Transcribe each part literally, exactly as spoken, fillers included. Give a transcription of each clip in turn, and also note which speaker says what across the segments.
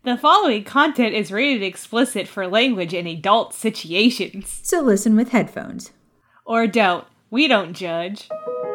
Speaker 1: The following content is rated explicit for language in adult situations.
Speaker 2: So listen with headphones.
Speaker 1: Or don't. We don't judge.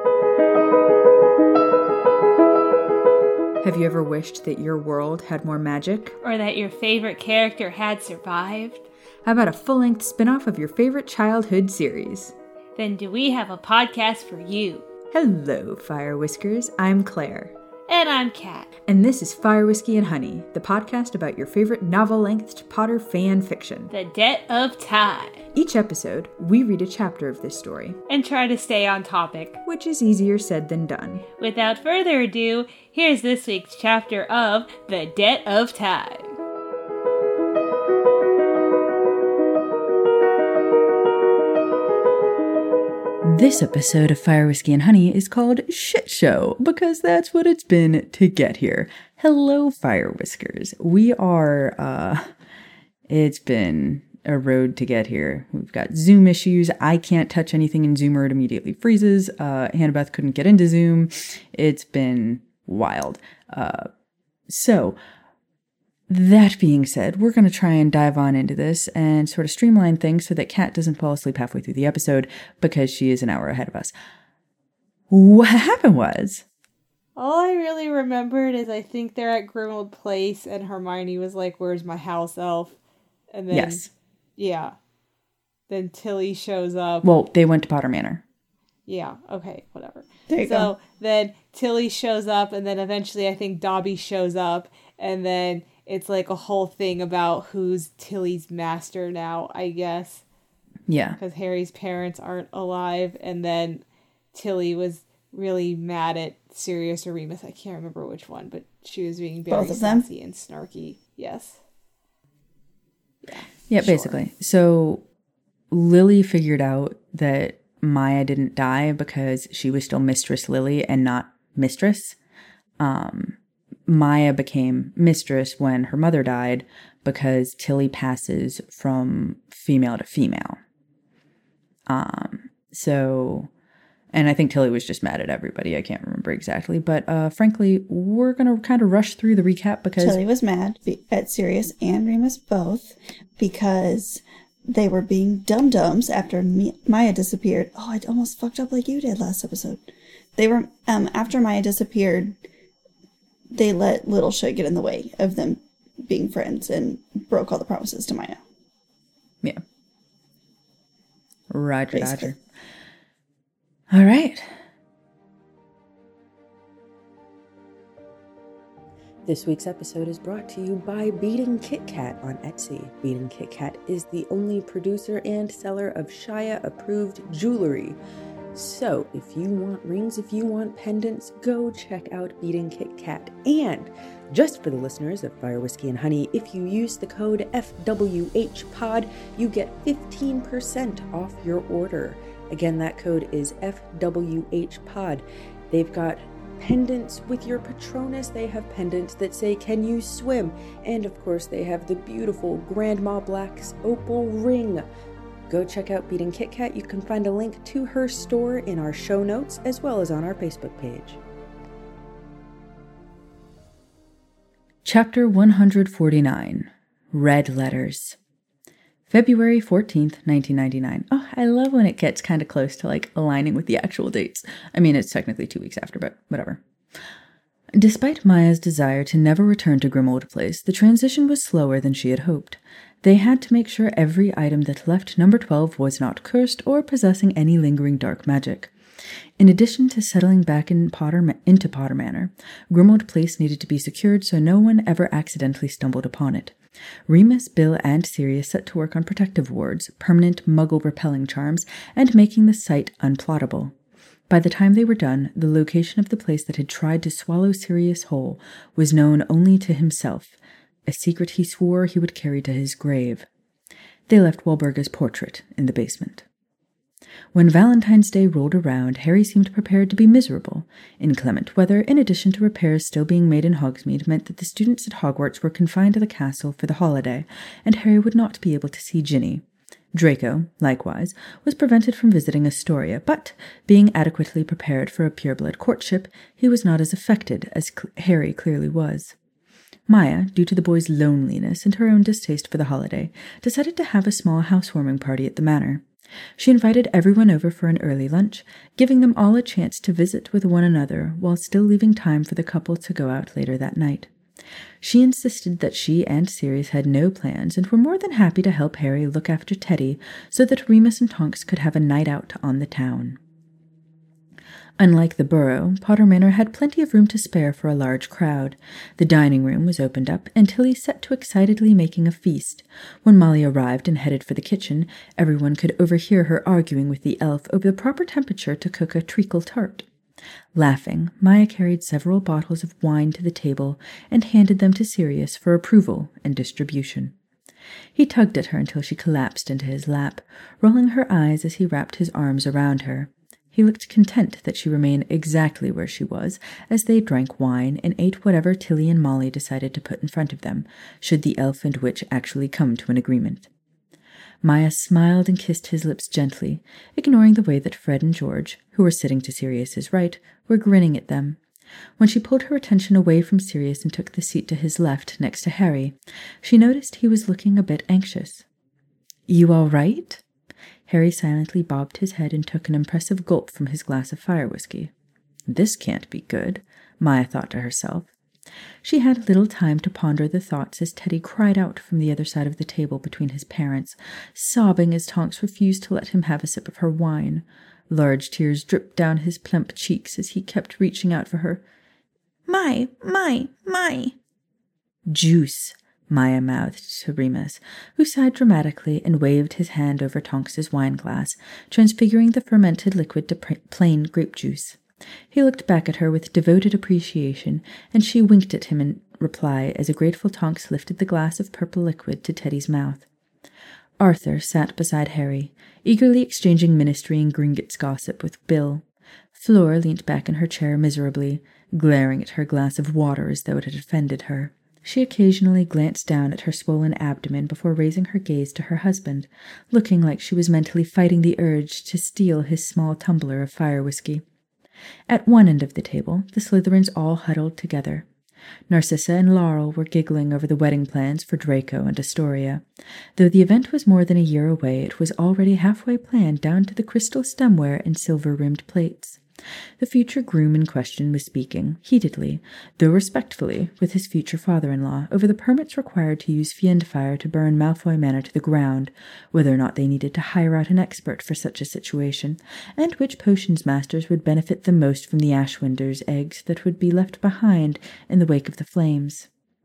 Speaker 2: Have you ever wished that your world had more magic?
Speaker 1: Or that your favorite character had survived?
Speaker 2: How about a full-length spin-off of your favorite childhood series?
Speaker 1: Then do we have a podcast for you.
Speaker 2: Hello, Fire Whiskers. I'm Claire.
Speaker 1: And I'm Kat.
Speaker 2: And this is Fire Whiskey and Honey, the podcast about your favorite novel-length Potter fan fiction.
Speaker 1: The Debt of Time.
Speaker 2: Each episode, we read a chapter of this story.
Speaker 1: And try to stay on topic.
Speaker 2: Which is easier said than done.
Speaker 1: Without further ado, here's this week's chapter of The Debt of Time.
Speaker 2: This episode of Fire, Whiskey, and Honey is called Shit Show, because that's what it's been to get here. Hello, Fire Whiskers. We are, uh, it's been a road to get here. We've got Zoom issues. I can't touch anything in Zoom or it immediately freezes. Uh, Hannabeth couldn't get into Zoom. It's been wild. Uh, so... That being said, we're going to try and dive on into this and sort of streamline things so that Kat doesn't fall asleep halfway through the episode because she is an hour ahead of us. What happened was...
Speaker 1: All I really remembered is I think they're at Grimmauld Place and Hermione was like, "Where's my house elf?" And then,
Speaker 2: yes.
Speaker 1: Yeah. Then Tilly shows up.
Speaker 2: Well, they went to Potter Manor.
Speaker 1: Yeah, okay, whatever.
Speaker 3: There you
Speaker 1: so
Speaker 3: go.
Speaker 1: Then Tilly shows up and then eventually I think Dobby shows up and then... It's like a whole thing about who's Tilly's master now, I guess.
Speaker 2: Yeah.
Speaker 1: Because Harry's parents aren't alive. And then Tilly was really mad at Sirius or Remus. I can't remember which one. But she was being very
Speaker 3: Both of them?
Speaker 1: sassy and snarky. Yes. Yeah,
Speaker 2: yeah
Speaker 1: sure.
Speaker 2: Basically. So Lily figured out that Maya didn't die because she was still Mistress Lily and not Mistress. Um... Maya became mistress when her mother died because Tilly passes from female to female. Um, so, and I think Tilly was just mad at everybody. I can't remember exactly. But uh, frankly, we're going to kind of rush through the recap because...
Speaker 3: Tilly was mad at Sirius and Remus both because they were being dum-dums after Maya disappeared. Oh, I almost fucked up like you did last episode. They were, um, after Maya disappeared... They let little shit get in the way of them being friends and broke all the promises to Maya.
Speaker 2: Yeah. Roger,
Speaker 3: Basically.
Speaker 2: Roger. All right. This week's episode is brought to you by Beating Kit Kat on Etsy. Beating Kit Kat is the only producer and seller of Shia-approved jewelry. So, if you want rings, if you want pendants, go check out Beating Kit Kat. And, just for the listeners of Fire, Whiskey, and Honey, if you use the code F W H pod, you get fifteen percent off your order. Again, that code is F W H pod. They've got pendants with your Patronus. They have pendants that say, "Can you swim?" And, of course, they have the beautiful Grandma Black's opal ring. Go check out Beating Kit Kat. You can find a link to her store in our show notes as well as on our Facebook page. Chapter one hundred forty-nine, Red Letters. February fourteenth, nineteen ninety-nine. Oh, I love when it gets kind of close to like aligning with the actual dates. I mean, it's technically two weeks after, but whatever. Despite Maya's desire to never return to Grimmauld Place, the transition was slower than she had hoped. They had to make sure every item that left number twelve was not cursed or possessing any lingering dark magic. In addition to settling back in Potter Ma- into Potter Manor, Grimmauld Place needed to be secured so no one ever accidentally stumbled upon it. Remus, Bill, and Sirius set to work on protective wards, permanent muggle-repelling charms, and making the site unplottable. By the time they were done, the location of the place that had tried to swallow Sirius whole was known only to himself, a secret he swore he would carry to his grave. They left Walburga's portrait in the basement. When Valentine's Day rolled around, Harry seemed prepared to be miserable. Inclement weather, in addition to repairs still being made in Hogsmeade, meant that the students at Hogwarts were confined to the castle for the holiday, and Harry would not be able to see Ginny. Draco, likewise, was prevented from visiting Astoria, but, being adequately prepared for a pureblood courtship, he was not as affected as Cl- Harry clearly was. Maya, due to the boys' loneliness and her own distaste for the holiday, decided to have a small housewarming party at the manor. She invited everyone over for an early lunch, giving them all a chance to visit with one another while still leaving time for the couple to go out later that night. She insisted that she and Sirius had no plans and were more than happy to help Harry look after Teddy so that Remus and Tonks could have a night out on the town. Unlike the Burrow, Potter Manor had plenty of room to spare for a large crowd. The dining room was opened up, and Tilly set to excitedly making a feast. When Molly arrived and headed for the kitchen, everyone could overhear her arguing with the elf over the proper temperature to cook a treacle tart. Laughing, Maya carried several bottles of wine to the table and handed them to Sirius for approval and distribution. He tugged at her until she collapsed into his lap, rolling her eyes as he wrapped his arms around her. He looked content that she remained exactly where she was as they drank wine and ate whatever Tilly and Molly decided to put in front of them, should the elf and witch actually come to an agreement. Maya smiled and kissed his lips gently, ignoring the way that Fred and George, who were sitting to Sirius's right, were grinning at them. When she pulled her attention away from Sirius and took the seat to his left next to Harry, she noticed he was looking a bit anxious. "You all right?" Harry silently bobbed his head and took an impressive gulp from his glass of fire whiskey. This can't be good, Maya thought to herself. She had little time to ponder the thoughts as Teddy cried out from the other side of the table between his parents, sobbing as Tonks refused to let him have a sip of her wine. Large tears dripped down his plump cheeks as he kept reaching out for her. "My, my, my!" "Juice," Maya mouthed to Remus, who sighed dramatically and waved his hand over Tonks's wine glass, transfiguring the fermented liquid to plain grape juice. He looked back at her with devoted appreciation, and she winked at him in reply as a grateful Tonks lifted the glass of purple liquid to Teddy's mouth. Arthur sat beside Harry, eagerly exchanging ministry and Gringotts gossip with Bill. Flora leant back in her chair miserably, glaring at her glass of water as though it had offended her. She occasionally glanced down at her swollen abdomen before raising her gaze to her husband, looking like she was mentally fighting the urge to steal his small tumbler of fire whiskey. At one end of the table, the Slytherins all huddled together. Narcissa and Laurel were giggling over the wedding plans for Draco and Astoria. Though the event was more than a year away, it was already halfway planned down to the crystal stemware and silver-rimmed plates. The future groom in question was speaking, heatedly, though respectfully, with his future father-in-law over the permits required to use Fiendfire to burn Malfoy Manor to the ground, whether or not they needed to hire out an expert for such a situation, and which potions masters would benefit the most from the Ashwinder's eggs that would be left behind in the wake of the flames.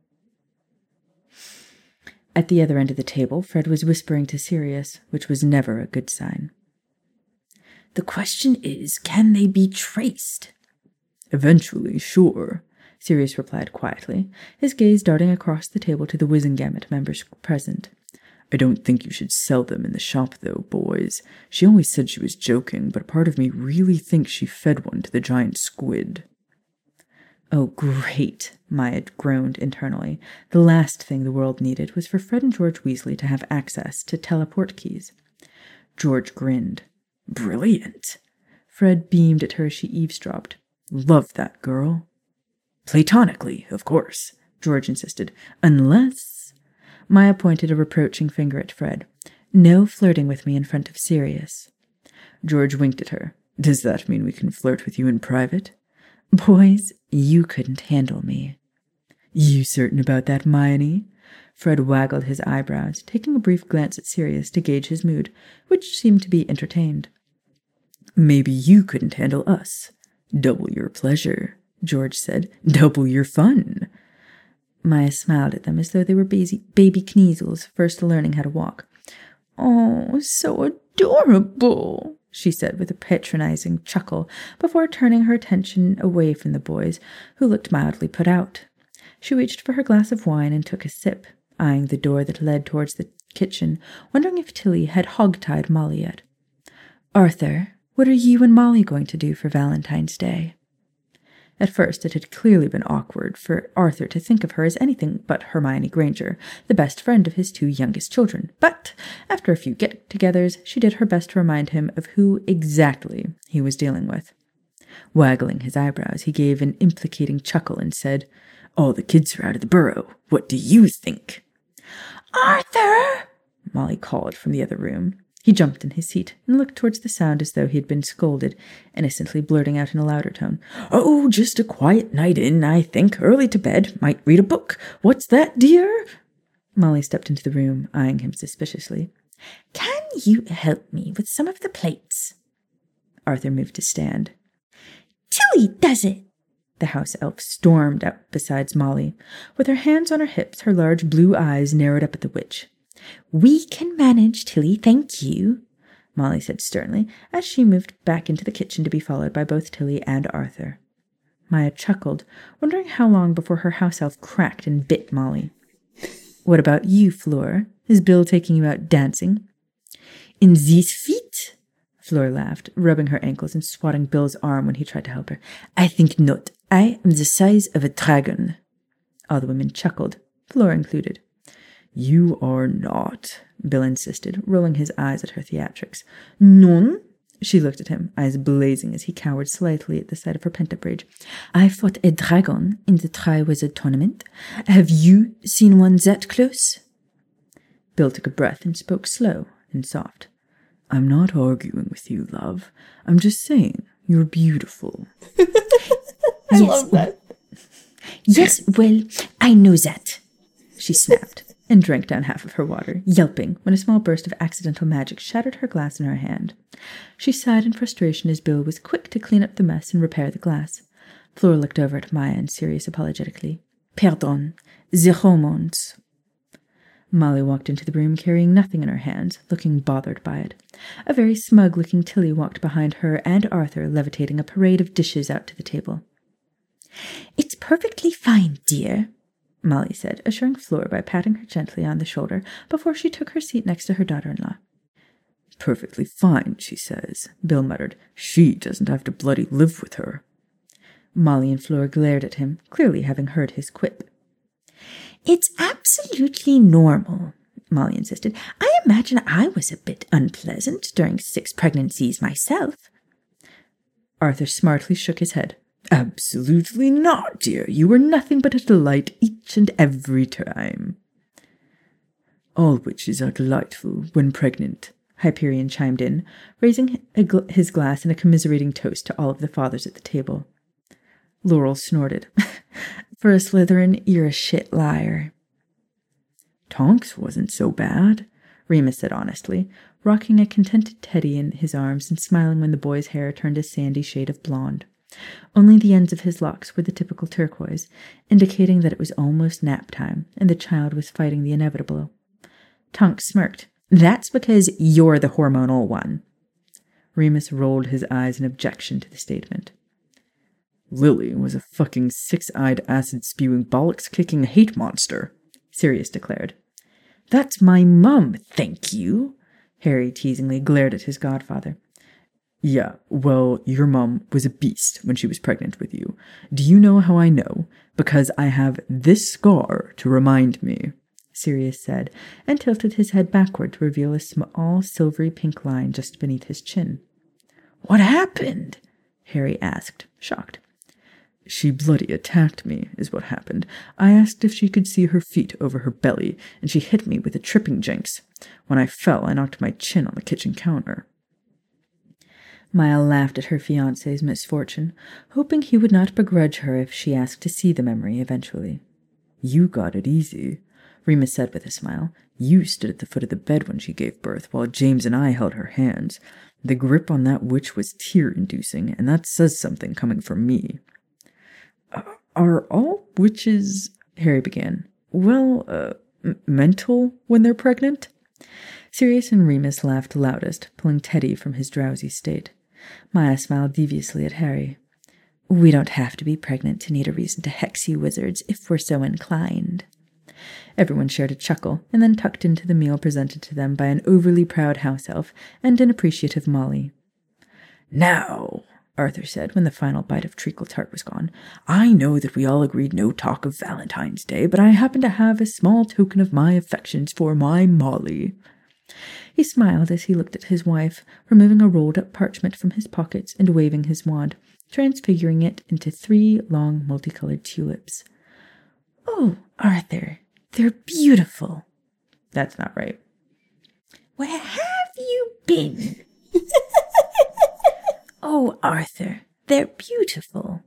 Speaker 2: At the other end of the table, Fred was whispering to Sirius, which was never a good sign. "The question is, can they be traced?" "Eventually, sure," Sirius replied quietly, his gaze darting across the table to the Wizengamot members present. "I don't think you should sell them in the shop, though, boys. She always said she was joking, but a part of me really thinks she fed one to the giant squid." "Oh, great," Maya groaned internally. The last thing the world needed was for Fred and George Weasley to have access to teleport keys. George grinned. "Brilliant." Fred beamed at her as she eavesdropped. "Love that girl." "Platonically, of course," George insisted. "Unless—" Maya pointed a reproaching finger at Fred. "No flirting with me in front of Sirius." George winked at her. "Does that mean we can flirt with you in private?" "Boys, you couldn't handle me." "You certain about that, Hermione?" Fred waggled his eyebrows, taking a brief glance at Sirius to gauge his mood, which seemed to be entertained. "Maybe you couldn't handle us." "Double your pleasure," George said. "Double your fun." Maya smiled at them as though they were baby, baby Kneazles first learning how to walk. "Oh, so adorable," she said with a patronizing chuckle before turning her attention away from the boys, who looked mildly put out. She reached for her glass of wine and took a sip, eyeing the door that led towards the kitchen, wondering if Tilly had hog-tied Molly yet. "Arthur, what are you and Molly going to do for Valentine's Day?" At first it had clearly been awkward for Arthur to think of her as anything but Hermione Granger, the best friend of his two youngest children, but after a few get-togethers she did her best to remind him of who exactly he was dealing with. Waggling his eyebrows, he gave an implicating chuckle and said, All the kids are out of the burrow. What do you think? Arthur! Molly called from the other room. He jumped in his seat and looked towards the sound as though he had been scolded, innocently blurting out in a louder tone, Oh, just a quiet night in, I think. Early to bed. Might read a book. What's that, dear? Molly stepped into the room, eyeing him suspiciously. Can you help me with some of the plates? Arthur moved to stand. Tilly does it! The house elf stormed up beside Molly. With her hands on her hips, her large blue eyes narrowed up at the witch. We can manage, Tilly, thank you, Molly said sternly, as she moved back into the kitchen to be followed by both Tilly and Arthur. Maya chuckled, wondering how long before her house elf cracked and bit Molly. What about you, Fleur? Is Bill taking you out dancing? In these feet? Fleur laughed, rubbing her ankles and swatting Bill's arm when he tried to help her. I think not. I am the size of a dragon. All the women chuckled, Fleur included. You are not, Bill insisted, rolling his eyes at her theatrics. Non? She looked at him, eyes blazing as he cowered slightly at the sight of her pent-up rage. I fought a dragon in the Triwizard tournament. Have you seen one that close? Bill took a breath and spoke slow and soft. I'm not arguing with you, love. I'm just saying you're beautiful.
Speaker 3: I
Speaker 2: yes.
Speaker 3: love that.
Speaker 2: Yes, well, I know that, she snapped, and drank down half of her water, yelping when a small burst of accidental magic shattered her glass in her hand. She sighed in frustration as Bill was quick to clean up the mess and repair the glass. Fleur looked over at Maya and Sirius apologetically. Pardon, the hormones. Molly walked into the room carrying nothing in her hands, looking bothered by it. A very smug-looking Tilly walked behind her and Arthur, levitating a parade of dishes out to the table. It's perfectly fine, dear, Molly said, assuring Fleur by patting her gently on the shoulder before she took her seat next to her daughter-in-law. Perfectly fine, she says, Bill muttered. She doesn't have to bloody live with her. Molly and Fleur glared at him, clearly having heard his quip. It's absolutely normal, Molly insisted. I imagine I was a bit unpleasant during six pregnancies myself. Arthur smartly shook his head. Absolutely not, dear. You were nothing but a delight each and every time. All witches are delightful when pregnant, Hyperion chimed in, raising gl- his glass in a commiserating toast to all of the fathers at the table. Laurel snorted. For a Slytherin, you're a shit liar. Tonks wasn't so bad, Remus said honestly, rocking a contented Teddy in his arms and smiling when the boy's hair turned a sandy shade of blonde. Only the ends of his locks were the typical turquoise, indicating that it was almost nap time, and the child was fighting the inevitable. Tonks smirked. That's because you're the hormonal one. Remus rolled his eyes in objection to the statement. Lily was a fucking six-eyed, acid-spewing, bollocks-kicking hate monster, Sirius declared. That's my mum, thank you, Harry teasingly glared at his godfather. Yeah, well, your mum was a beast when she was pregnant with you. Do you know how I know? Because I have this scar to remind me, Sirius said, and tilted his head backward to reveal a small silvery pink line just beneath his chin. What happened? Harry asked, shocked. She bloody attacked me, is what happened. I asked if she could see her feet over her belly, and she hit me with a tripping jinx. When I fell, I knocked my chin on the kitchen counter. Maya laughed at her fiancé's misfortune, hoping he would not begrudge her if she asked to see the memory eventually. You got it easy, Remus said with a smile. You stood at the foot of the bed when she gave birth, while James and I held her hands. The grip on that witch was tear-inducing, and that says something coming from me. Uh, are all witches, Harry began, well, uh, m- mental when they're pregnant? Sirius and Remus laughed loudest, pulling Teddy from his drowsy state. Maya smiled deviously at Harry. We don't have to be pregnant to need a reason to hex you wizards if we're so inclined. Everyone shared a chuckle, and then tucked into the meal presented to them by an overly proud house elf and an appreciative Molly. Now, Arthur said when the final bite of treacle tart was gone, I know that we all agreed no talk of Valentine's Day, but I happen to have a small token of my affections for my Molly. He smiled as he looked at his wife, removing a rolled-up parchment from his pockets and waving his wand, transfiguring it into three long multicolored tulips. Oh, Arthur, they're beautiful. That's not right. Where have you been? Oh, Arthur, they're beautiful.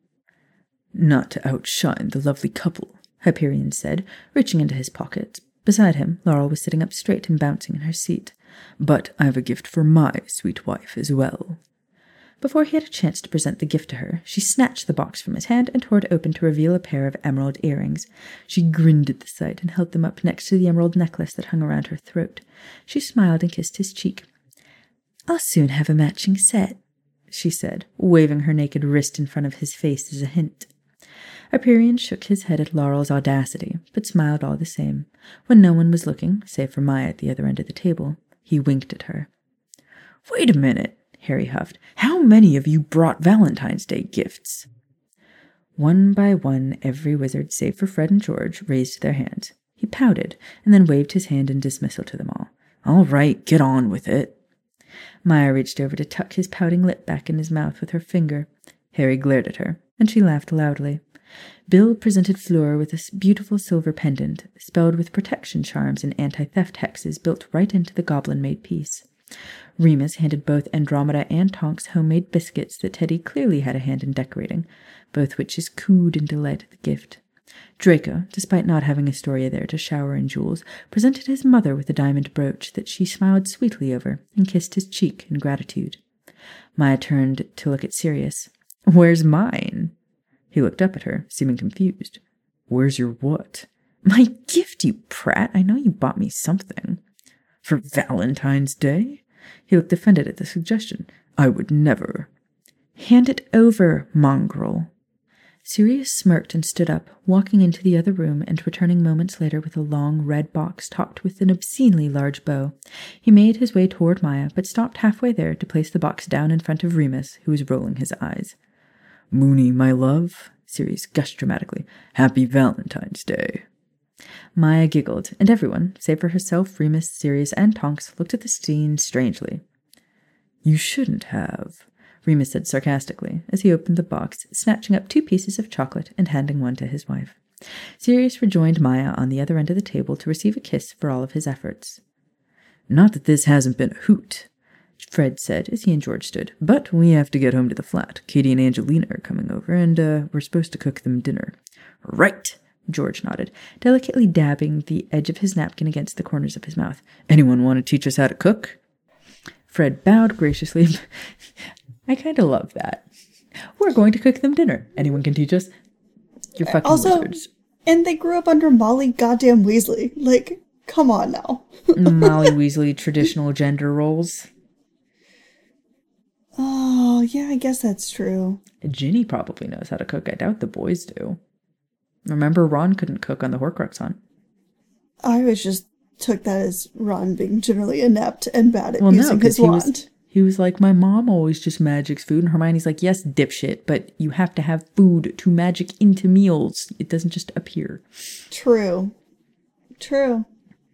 Speaker 2: Not to outshine the lovely couple, Hyperion said, reaching into his pockets. Beside him, Laurel was sitting up straight and bouncing in her seat. But I have a gift for my sweet wife as well. Before he had a chance to present the gift to her, she snatched the box from his hand and tore it open to reveal a pair of emerald earrings. She grinned at the sight and held them up next to the emerald necklace that hung around her throat. She smiled and kissed his cheek. I'll soon have a matching set, she said, waving her naked wrist in front of his face as a hint. Hyperion shook his head at Laurel's audacity, but smiled all the same. When no one was looking, save for Maya at the other end of the table, he winked at her. Wait a minute, Harry huffed. How many of you brought Valentine's Day gifts? One by one, every wizard, save for Fred and George, raised their hands. He pouted, and then waved his hand in dismissal to them all. All right, get on with it. Maya reached over to tuck his pouting lip back in his mouth with her finger. Harry glared at her, and she laughed loudly. Bill presented Fleur with a beautiful silver pendant, spelled with protection charms and anti-theft hexes built right into the goblin-made piece. Remus handed both Andromeda and Tonks homemade biscuits that Teddy clearly had a hand in decorating, both witches cooed in delight at the gift. Draco, despite not having Astoria there to shower in jewels, presented his mother with a diamond brooch that she smiled sweetly over and kissed his cheek in gratitude. Maya turned to look at Sirius. Where's mine? He looked up at her, seeming confused. Where's your what? My gift, you prat. I know you bought me something. For Valentine's Day? He looked offended at the suggestion. I would never. Hand it over, mongrel. Sirius smirked and stood up, walking into the other room and returning moments later with a long red box topped with an obscenely large bow. He made his way toward Maya, but stopped halfway there to place the box down in front of Remus, who was rolling his eyes. Moony, my love, Sirius gushed dramatically. Happy Valentine's Day. Maya giggled, and everyone, save for herself, Remus, Sirius, and Tonks, looked at the scene strangely. You shouldn't have, Remus said sarcastically, as he opened the box, snatching up two pieces of chocolate and handing one to his wife. Sirius rejoined Maya on the other end of the table to receive a kiss for all of his efforts. Not that this hasn't been a hoot, Fred said as he and George stood, but we have to get home to the flat. Katie and Angelina are coming over, and uh, we're supposed to cook them dinner. Right, George nodded, delicately dabbing the edge of his napkin against the corners of his mouth. Anyone want to teach us how to cook? Fred bowed graciously. I kind of love that. We're going to cook them dinner. Anyone can teach us? You're fucking
Speaker 3: also,
Speaker 2: wizards.
Speaker 3: And they grew up under Molly goddamn Weasley. Like, come on now.
Speaker 2: Molly Weasley traditional gender roles.
Speaker 3: Oh, yeah, I guess that's true.
Speaker 2: Ginny probably knows how to cook. I doubt the boys do. Remember, Ron couldn't cook on the Horcrux hunt.
Speaker 3: I was just took that as Ron being generally inept and bad at
Speaker 2: well,
Speaker 3: using
Speaker 2: no,
Speaker 3: his
Speaker 2: he
Speaker 3: wand.
Speaker 2: Was, he was like, my mom always just magics food. And Hermione's like, yes, dipshit, but you have to have food to magic into meals. It doesn't just appear.
Speaker 3: True. True.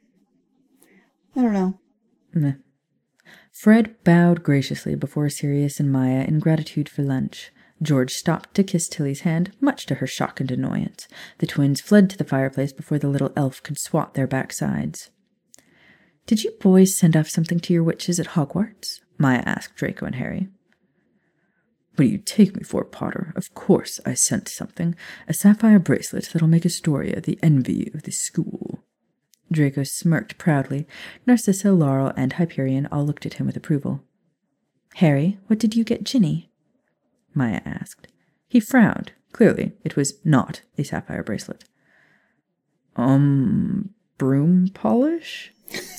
Speaker 3: I don't know.
Speaker 2: Nah. Fred bowed graciously before Sirius and Maya in gratitude for lunch. George stopped to kiss Tilly's hand, much to her shock and annoyance. The twins fled to the fireplace before the little elf could swat their backsides. Did you boys send off something to your witches at Hogwarts? Maya asked Draco and Harry. What do you take me for, Potter? Of course I sent something. A sapphire bracelet that'll make Astoria the envy of the school. Draco smirked proudly. Narcissa, Laurel, and Hyperion all looked at him with approval. Harry, what did you get Ginny? Maya asked. He frowned. Clearly, it was not a sapphire bracelet. Um, broom polish?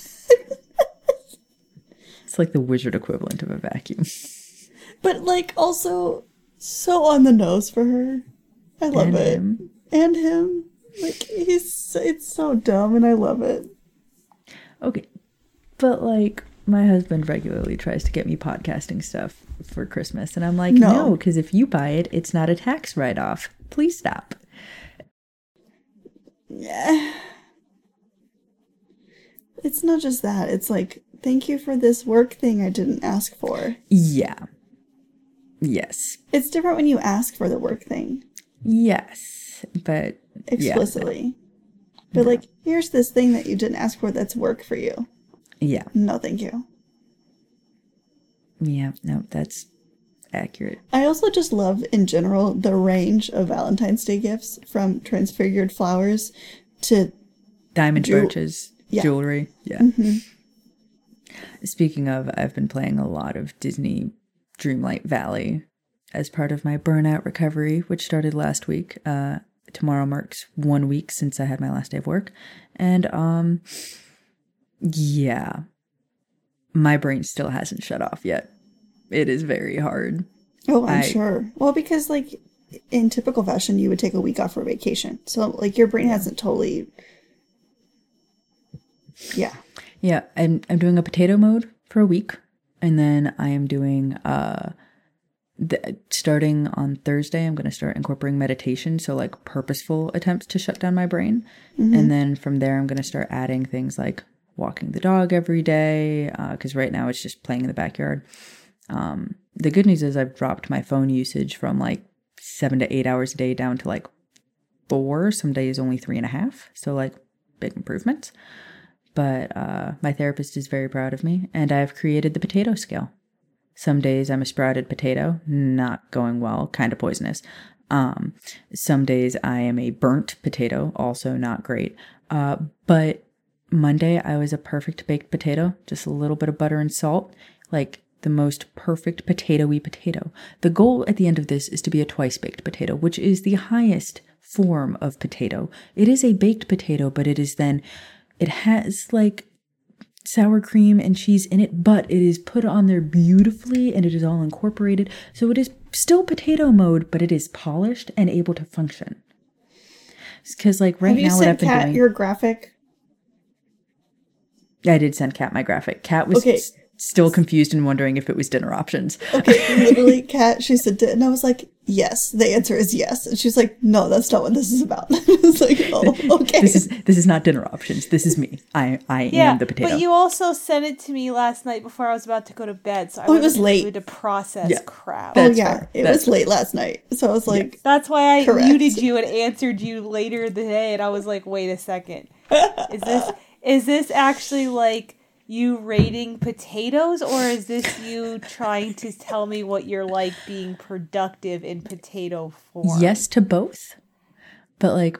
Speaker 2: It's like the wizard equivalent of a vacuum.
Speaker 3: But, like, also so on the nose for her. I love
Speaker 2: and
Speaker 3: it.
Speaker 2: Him.
Speaker 3: And him. Like, he's, it's so dumb and I love it.
Speaker 2: Okay. But, like, my husband regularly tries to get me podcasting stuff for Christmas. And I'm like, no, because no, if you buy it, it's not a tax write-off. Please stop.
Speaker 3: Yeah. It's not just that. It's like, thank you for this work thing I didn't ask for.
Speaker 2: Yeah. Yes.
Speaker 3: It's different when you ask for the work thing.
Speaker 2: Yes. But
Speaker 3: explicitly. Yeah. But like, here's this thing that you didn't ask for that's work for you.
Speaker 2: Yeah.
Speaker 3: No, thank you.
Speaker 2: Yeah, no, that's accurate.
Speaker 3: I also just love, in general, the range of Valentine's Day gifts, from transfigured flowers to
Speaker 2: diamond
Speaker 3: Ju-
Speaker 2: brooches,
Speaker 3: yeah.
Speaker 2: jewelry. Yeah.
Speaker 3: Mm-hmm.
Speaker 2: Speaking of, I've been playing a lot of Disney Dreamlight Valley as part of my burnout recovery, which started last week. Uh, tomorrow marks one week since I had my last day of work. And, um, yeah, my brain still hasn't shut off yet. It is very hard.
Speaker 3: Oh, I'm
Speaker 2: I,
Speaker 3: sure. Well, because, like, in typical fashion, you would take a week off for vacation. So, like, your brain hasn't totally... Yeah.
Speaker 2: Yeah, I'm, I'm doing a potato mode for a week. And then I am doing... uh. The, starting on Thursday, I'm going to start incorporating meditation. So like purposeful attempts to shut down my brain. Mm-hmm. And then from there, I'm going to start adding things like walking the dog every day. Uh, Cause right now it's just playing in the backyard. Um, the good news is I've dropped my phone usage from like seven to eight hours a day down to like four, some days only three and a half. So like big improvements. But, uh, my therapist is very proud of me, and I've created the potato scale. Some days I'm a sprouted potato, not going well, kind of poisonous. Um, some days I am a burnt potato, also not great. Uh, but Monday I was a perfect baked potato, just a little bit of butter and salt, like the most perfect potato-y potato. The goal at the end of this is to be a twice baked potato, which is the highest form of potato. It is a baked potato, but it is then, it has like sour cream and cheese in it, but it is put on there beautifully and it is all incorporated. So it is still potato mode, but it is polished and able to function. Because like right
Speaker 3: Have you
Speaker 2: now, what I've
Speaker 3: sent
Speaker 2: been
Speaker 3: Kat
Speaker 2: doing,
Speaker 3: your graphic?
Speaker 2: I did send Kat my graphic. Kat was
Speaker 3: Okay.
Speaker 2: s- still confused and wondering if it was dinner options.
Speaker 3: Okay, literally, Kat, she said, and I was like, yes. The answer is yes. And she's like, no, that's not what this is about. It's like, oh, okay.
Speaker 2: This is this is not dinner options. This is me. I I
Speaker 1: Yeah,
Speaker 2: am the potato.
Speaker 1: but you also sent it to me last night before I was about to go to bed, so I
Speaker 3: Oh, it was
Speaker 1: wasn't
Speaker 3: late.
Speaker 1: able to process
Speaker 2: Yeah.
Speaker 1: crap.
Speaker 3: oh,
Speaker 2: That's
Speaker 3: yeah.
Speaker 2: fair.
Speaker 3: It
Speaker 2: That's
Speaker 3: was late last night. So I was like,
Speaker 1: That's why I
Speaker 3: Correct.
Speaker 1: muted you and answered you later in the day, and I was like, wait a second. Is this is this actually like you rating potatoes, or is this you trying to tell me what you're like being productive in potato form?
Speaker 2: Yes to both. But like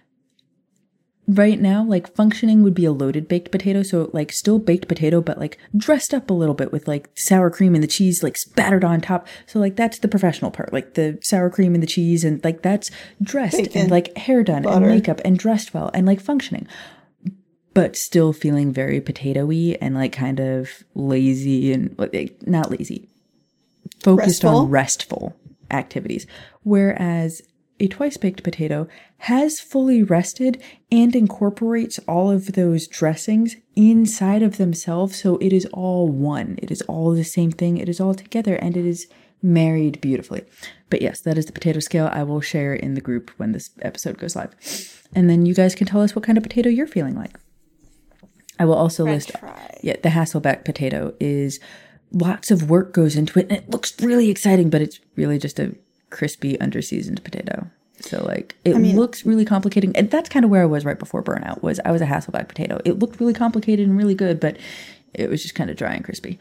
Speaker 2: right now, like functioning would be a loaded baked potato. So like still baked potato, but like dressed up a little bit with like sour cream and the cheese like spattered on top. So like that's the professional part, like the sour cream and the cheese, and like that's dressed
Speaker 3: Bacon,
Speaker 2: and like hair done
Speaker 3: butter.
Speaker 2: and makeup and dressed well and like functioning. But still feeling very potato-y and like kind of lazy and like, not lazy, focused
Speaker 3: Restful?
Speaker 2: on restful activities. Whereas a twice-baked potato has fully rested and incorporates all of those dressings inside of themselves. So it is all one. It is all the same thing. It is all together, and it is married beautifully. But yes, that is the potato scale. I will share in the group when this episode goes live. And then you guys can tell us what kind of potato you're feeling like. I will also
Speaker 1: French
Speaker 2: list,
Speaker 1: fry.
Speaker 2: yeah, the Hasselback potato is lots of work goes into it, and it looks really exciting, but it's really just a crispy, under-seasoned potato. So like, it
Speaker 3: I mean-
Speaker 2: looks really complicated, and that's kind of where I was right before burnout. Was I was a Hasselback potato. It looked really complicated and really good, but it was just kind of dry and crispy.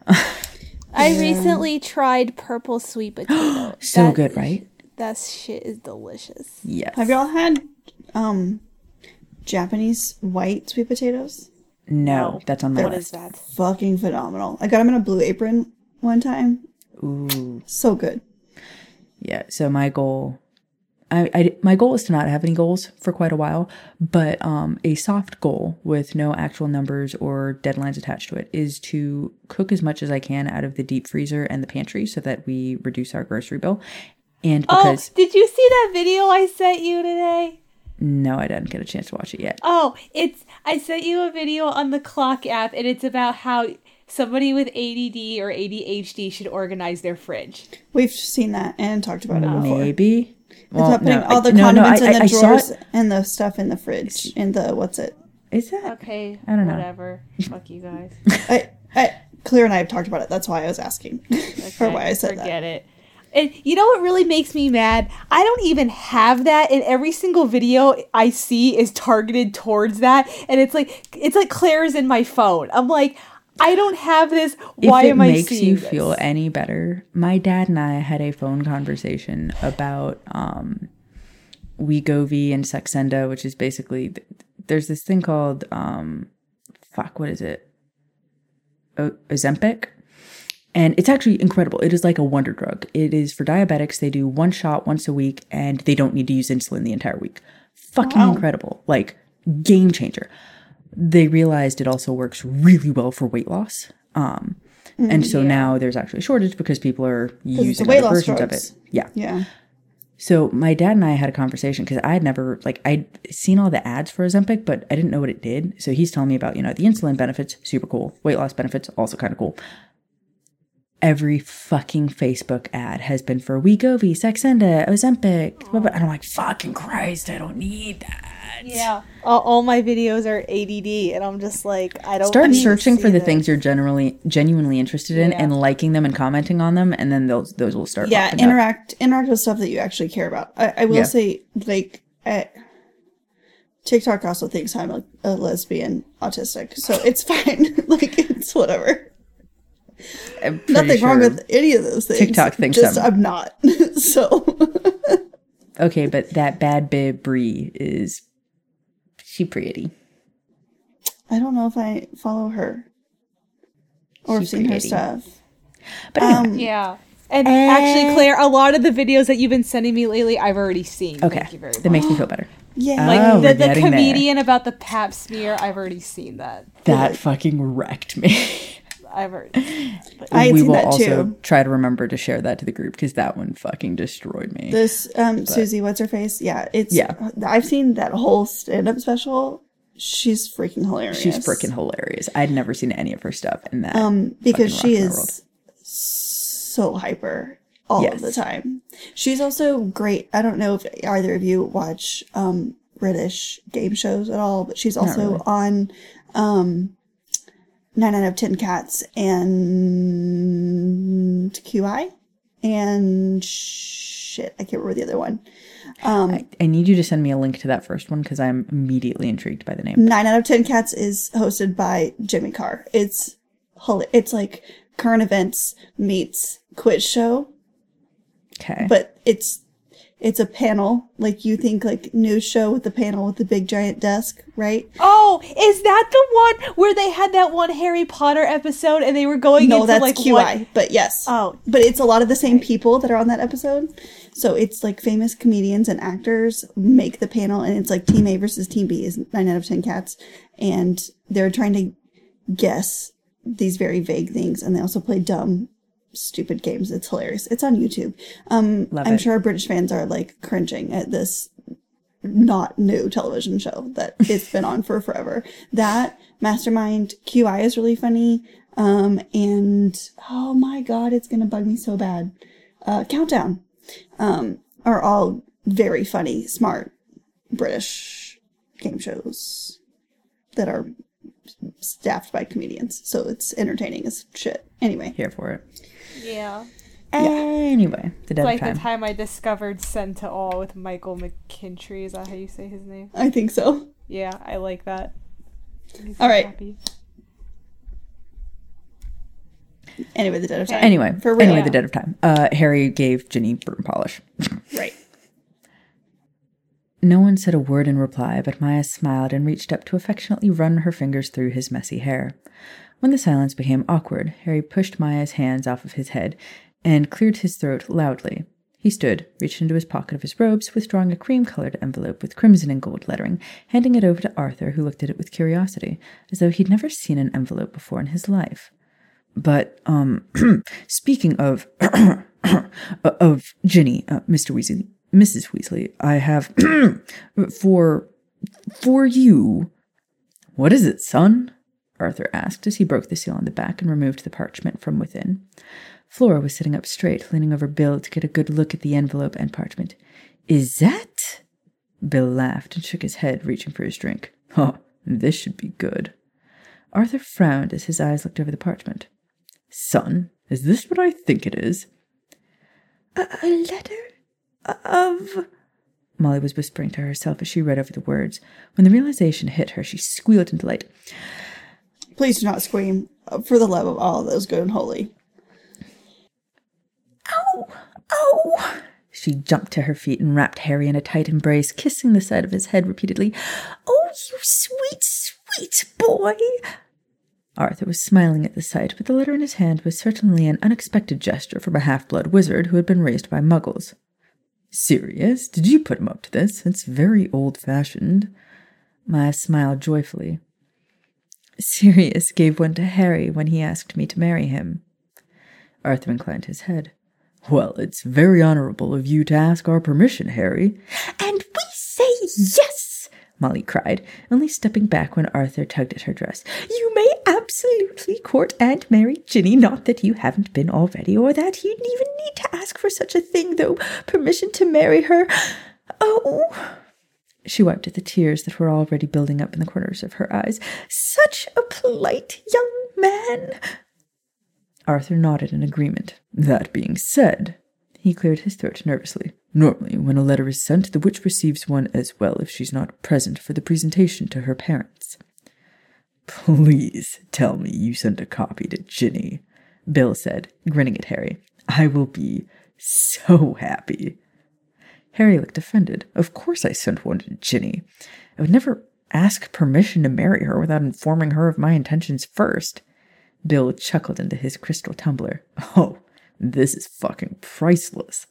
Speaker 1: I recently tried purple sweet potato.
Speaker 2: So
Speaker 1: That-
Speaker 2: good, right?
Speaker 1: That shit is delicious.
Speaker 2: Yes.
Speaker 3: have y'all had um Japanese white sweet potatoes?
Speaker 2: No,
Speaker 1: No.
Speaker 2: that's on my
Speaker 1: What
Speaker 2: list.
Speaker 1: is that?
Speaker 3: Fucking phenomenal. I got them in a Blue Apron one time.
Speaker 2: Ooh,
Speaker 3: So good.
Speaker 2: yeah. So my goal, I, I my goal is to not have any goals for quite a while, but um, a soft goal with no actual numbers or deadlines attached to it is to cook as much as I can out of the deep freezer and the pantry so that we reduce our grocery bill. And because
Speaker 1: Oh, did you see that video I sent you today?
Speaker 2: no, I didn't get a chance to watch it yet.
Speaker 1: Oh, it's I sent you a video on the Clock app, and it's about how somebody with A D D or A D H D should organize their fridge.
Speaker 3: We've seen that and talked about it before.
Speaker 2: Maybe.
Speaker 3: It's about putting
Speaker 2: no,
Speaker 3: all the
Speaker 2: I- no, no,
Speaker 3: condiments
Speaker 2: I-
Speaker 3: in the
Speaker 2: I- I saw
Speaker 3: drawers
Speaker 2: it.
Speaker 3: and the stuff in the fridge in the what's it?
Speaker 2: Is that?
Speaker 1: Okay,
Speaker 2: I don't know.
Speaker 1: whatever. Fuck you guys.
Speaker 3: I, I Claire and I have talked about it. That's why I was asking, or
Speaker 1: Okay,
Speaker 3: why I said
Speaker 1: forget
Speaker 3: that.
Speaker 1: it. And you know what really makes me mad? I don't even have that, and every single video I see is targeted towards that. And it's like it's like Claire's in my phone. I'm like, I don't have this. Why am I seeing this? If it makes you
Speaker 2: feel any better, my dad and I had a phone conversation about um, Wegovy and Saxenda, which is basically there's this thing called um, fuck, what is it? O- Ozempic. And it's actually incredible. It is like a wonder drug. It is for diabetics. They do one shot once a week, and they don't need to use insulin the entire week. Fucking wow. Incredible. Like, game changer. They realized it also works really well for weight loss. Um, mm, and so yeah. now there's actually a shortage because people are using other versions drugs. of it. Yeah.
Speaker 3: Yeah.
Speaker 2: So my dad and I had a conversation because I had never, like, I'd seen all the ads for Ozempic, but I didn't know what it did. So he's telling me about, you know, the insulin benefits, super cool. Weight loss benefits, also kind of cool. Every fucking Facebook ad has been for Wegovy, Saxenda, Ozempic. And I'm like, fucking Christ, I don't need that.
Speaker 1: Yeah. All, all my videos are A D D, and I'm just like, I don't
Speaker 2: Start searching for the this. things you're generally genuinely interested in yeah. and liking them and commenting on them, and then those those will start
Speaker 3: Yeah, interact up. interact with stuff that you actually care about. I, I will yeah. say, like, I, TikTok also thinks I'm a, a lesbian autistic, so it's fine. Like, it's whatever. Nothing sure wrong with any of those things.
Speaker 2: TikTok thinks
Speaker 3: just I'm, I'm not. So
Speaker 2: okay, but that bad babe Brie is she pretty?
Speaker 3: I don't know if I follow her or have seen pretty. her stuff.
Speaker 1: But um, yeah. And uh, actually, Claire, a lot of the videos that you've been sending me lately, I've already seen.
Speaker 2: Okay,
Speaker 1: Thank you very much.
Speaker 2: That makes me feel better.
Speaker 3: Yeah,
Speaker 1: like
Speaker 2: oh,
Speaker 1: the, the comedian there. about the pap smear, I've already seen that.
Speaker 2: That like, fucking wrecked me.
Speaker 1: I've heard.
Speaker 3: I
Speaker 2: we
Speaker 3: seen
Speaker 2: will
Speaker 3: that
Speaker 2: also
Speaker 3: too.
Speaker 2: try to remember to share that to the group because that one fucking destroyed me.
Speaker 3: This um, but, Susie, what's her face? Yeah, it's.
Speaker 2: Yeah.
Speaker 3: I've seen that whole stand-up special. She's freaking hilarious.
Speaker 2: She's freaking hilarious. I'd never seen any of her stuff, and that
Speaker 3: um because she is so hyper all yes. of the time. She's also great. I don't know if either of you watch um British game shows at all, but she's also really. on um. Nine out of ten Cats and Q I and shit, I can't remember the other one. Um,
Speaker 2: I, I need you to send me a link to that first one because I'm immediately intrigued by the name.
Speaker 3: Nine out of ten Cats is hosted by Jimmy Carr. It's it's like current events meets quiz show.
Speaker 2: Okay,
Speaker 3: but it's it's a panel, like you think like news show with the panel with the big giant desk, right?
Speaker 1: Oh, is that the one where they had that one Harry Potter episode and they were going
Speaker 3: no,
Speaker 1: into
Speaker 3: that's
Speaker 1: like
Speaker 3: Q I,
Speaker 1: what?
Speaker 3: But yes.
Speaker 1: Oh,
Speaker 3: but it's a lot of the same people that are on that episode. So it's like famous comedians and actors make the panel, and it's like Team A versus Team B is nine out of ten cats, and they're trying to guess these very vague things, and they also play dumb stupid games. It's hilarious. It's on YouTube. Um,
Speaker 2: Love
Speaker 3: I'm
Speaker 2: it.
Speaker 3: sure our British fans are like cringing at this not new television show that it's been on for forever. That Mastermind Q I is really funny. Um, and oh my God, it's going to bug me so bad. Uh, Countdown, um, are all very funny, smart British game shows that are staffed by comedians. So it's entertaining as shit. Anyway.
Speaker 2: Here for it.
Speaker 1: Yeah.
Speaker 2: Anyway, the dead
Speaker 1: it's like
Speaker 2: of time.
Speaker 1: the time I discovered Send to All with Michael McKintry. Is that how you say his name?
Speaker 3: I think so.
Speaker 1: Yeah, I like that. He's
Speaker 3: All right.
Speaker 1: Happy.
Speaker 3: Anyway, the dead of time.
Speaker 2: Anyway,
Speaker 3: for real.
Speaker 2: anyway,
Speaker 1: Yeah.
Speaker 2: the dead of time. Uh, Harry gave Ginny broom polish.
Speaker 3: Right.
Speaker 2: No one said a word in reply, but Maya smiled and reached up to affectionately run her fingers through his messy hair. When the silence became awkward, Harry pushed Maya's hands off of his head and cleared his throat loudly. He stood, reached into his pocket of his robes, withdrawing a cream-colored envelope with crimson and gold lettering, handing it over to Arthur, who looked at it with curiosity, as though he'd never seen an envelope before in his life. But, um, speaking of, of Ginny, uh, Mister Weasley, Missus Weasley, I have, for, for you. What is it, son? Arthur asked as he broke the seal on the back and removed the parchment from within. Flora was sitting up straight, leaning over Bill to get a good look at the envelope and parchment. Is that? Bill laughed and shook his head, reaching for his drink. Oh, this should be good. Arthur frowned as his eyes looked over the parchment. Son, is this what I think it is? A, a letter of... Molly was whispering to herself as she read over the words. When the realization hit her, she squealed in delight.
Speaker 3: Please do not scream, for the love of all that is good and holy.
Speaker 2: Ow! Ow! She jumped to her feet and wrapped Harry in a tight embrace, kissing the side of his head repeatedly. Oh, you sweet, sweet boy! Arthur was smiling at the sight, but the letter in his hand was certainly an unexpected gesture from a half-blood wizard who had been raised by muggles. Sirius, did you put him up to this? It's very old-fashioned. Maya smiled joyfully. Sirius gave one to Harry when he asked me to marry him. Arthur inclined his head. Well, it's very honorable of you to ask our permission, Harry. And we say yes, Molly cried, only stepping back when Arthur tugged at her dress. You may absolutely court and marry Ginny, not that you haven't been already, or that you'd even need to ask for such a thing, though permission to marry her. Oh... She wiped at the tears that were already building up in the corners of her eyes. Such a polite young man. Arthur nodded in agreement. That being said, he cleared his throat nervously. Normally, when a letter is sent, the witch receives one as well if she's not present for the presentation to her parents. Please tell me you sent a copy to Ginny, Bill said, grinning at Harry. I will be so happy. Harry looked offended. Of course I sent one to Ginny. I would never ask permission to marry her without informing her of my intentions first. Bill chuckled into his crystal tumbler. Oh, this is fucking priceless.